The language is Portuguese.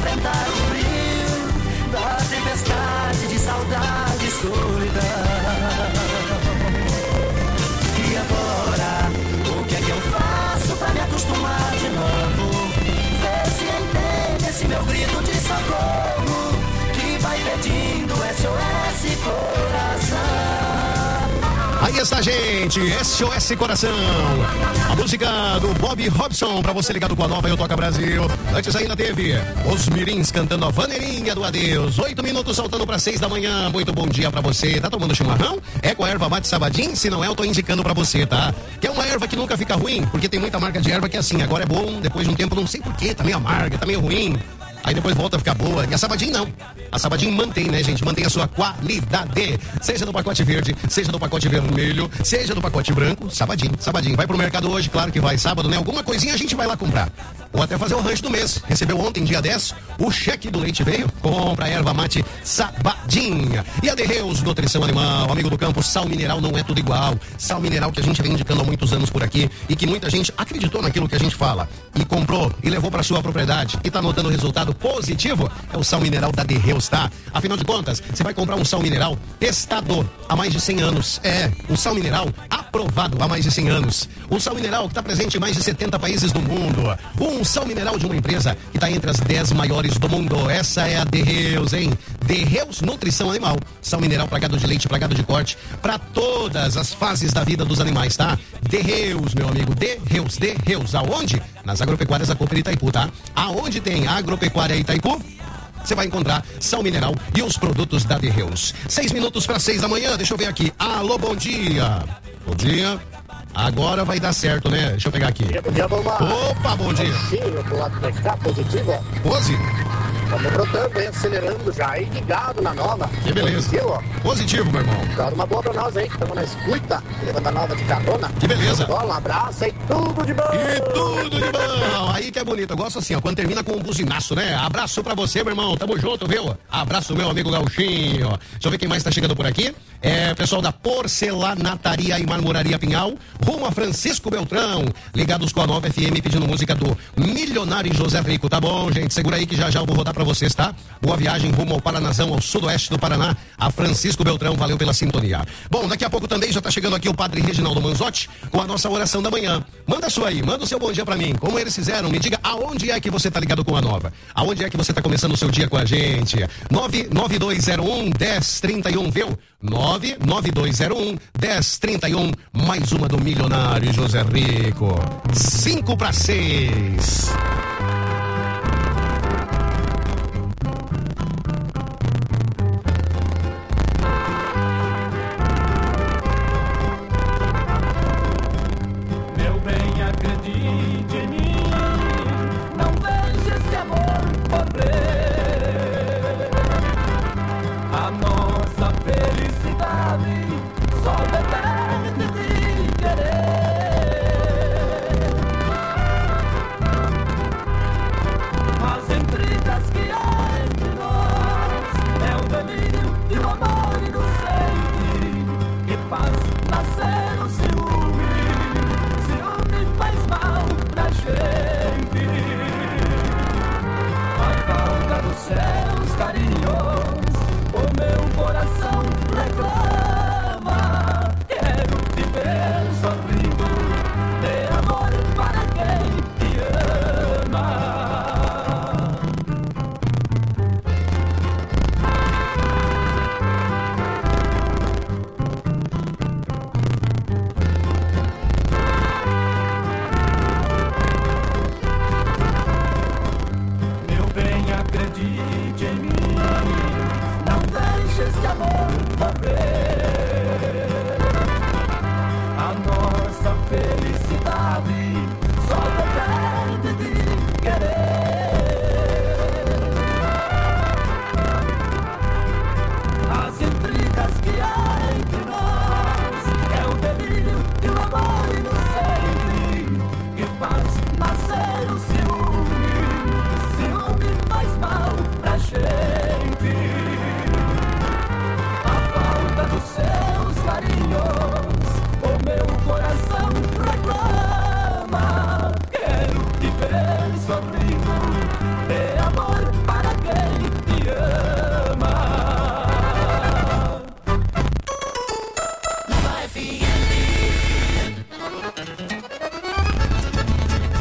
enfrentar o frio da tempestade de saudade e solidão. E agora, o que é que eu faço pra me acostumar de novo? Vê se entende esse meu grito de socorro, que vai pedindo SOS Coração. Aí está, gente, SOS Coração, a música do Bob Robson, pra você ligado com a nova Eu Toca Brasil. Antes ainda teve os mirins cantando a Vaneirinha do Adeus. 8 minutos saltando para 6 da manhã. Muito bom dia pra você. Tá tomando chimarrão? É com a erva mate Sabadim? Se não é, eu tô indicando pra você, tá? Que é uma erva que nunca fica ruim, porque tem muita marca de erva que é assim, agora é bom, depois de um tempo não sei porquê, tá meio amarga, tá meio ruim. Aí depois volta a ficar boa. E a Sabadim não. A Sabadim mantém, né, gente? Mantém a sua qualidade. Seja no pacote verde, seja no pacote vermelho, seja no pacote branco. Sabadim, Sabadim. Vai pro mercado hoje, claro que vai. Sábado, né? Alguma coisinha a gente vai lá comprar. Ou até fazer o rancho do mês. Recebeu ontem, dia 10, o cheque do leite veio. Compra a erva mate Sabadim. E a Derreus Nutrição Animal, amigo do campo, sal mineral não é tudo igual. Sal mineral que a gente vem indicando há muitos anos por aqui e que muita gente acreditou naquilo que a gente fala. E comprou e levou pra sua propriedade e tá notando o resultado positivo. É o sal mineral da Derreus, tá? Afinal de contas, você vai comprar um sal mineral testado há mais de 100 anos. É, um sal mineral aprovado há mais de 100 anos. Um sal mineral que está presente em mais de 70 países do mundo. Um sal mineral de uma empresa que está entre as 10 maiores do mundo. Essa é a Derreus, hein? Derreus Nutrição Animal. Sal mineral pra gado de leite, pra gado de corte, pra todas as fases da vida dos animais, tá? Derreus, meu amigo. Derreus, Derreus. Aonde? Nas agropecuárias da Cooper Itaipu, tá? Aonde tem agropecuária Itaipu, você vai encontrar sal mineral e os produtos da Derreus. 6 minutos para 6 da manhã, deixa eu ver aqui. Alô, bom dia. Bom dia. Agora vai dar certo, né? Deixa eu pegar aqui. Bom dia, opa, bom dia. Eu tô lá do cá, positivo, ó. Pose? Estamos brotando aí, acelerando já aí, ligado na nova. Que beleza. Positivo, ó. Positivo, meu irmão. Dá uma boa pra nós aí, que estamos na escuta, levando a nova de carona. Que beleza. Um abraço e tudo de bom. E tudo de bom. Aí que é bonito. Eu gosto assim, ó, quando termina com um buzinaço, né? Abraço pra você, meu irmão. Tamo junto, viu? Abraço, meu amigo Gauchinho. Deixa eu ver quem mais tá chegando por aqui. É, pessoal da Porcelanataria e Marmoraria Pinhal, rumo a Francisco Beltrão, ligados com a Nova FM, pedindo música do Milionário José Rico. Tá bom, gente? Segura aí que já eu vou rodar pra vocês, tá? Boa viagem rumo ao Paranazão, ao sudoeste do Paraná, a Francisco Beltrão. Valeu pela sintonia. Bom, daqui a pouco também já tá chegando aqui o Padre Reginaldo Manzotti com a nossa oração da manhã. Manda a sua aí, manda o seu bom dia pra mim. Como eles fizeram, me diga aonde é que você tá ligado com a Nova. Aonde é que você tá começando o seu dia com a gente. 99201-1031, viu? 99201-1031. Mais uma do Milionário José Rico. 5 para 6. Meu bem, acredite em mim, não deixe esse amor morrer. A nossa felicidade só depende de querer. As intrigas que há entre nós é o delírio de um amor inocente que faz nascer o ciúme. Ciúme faz mal pra gente. A falta dos seus carinhos, o meu coração reclama. Quero te ver sorrindo, ter amor para quem te ama. Meu bem, acredite em mim,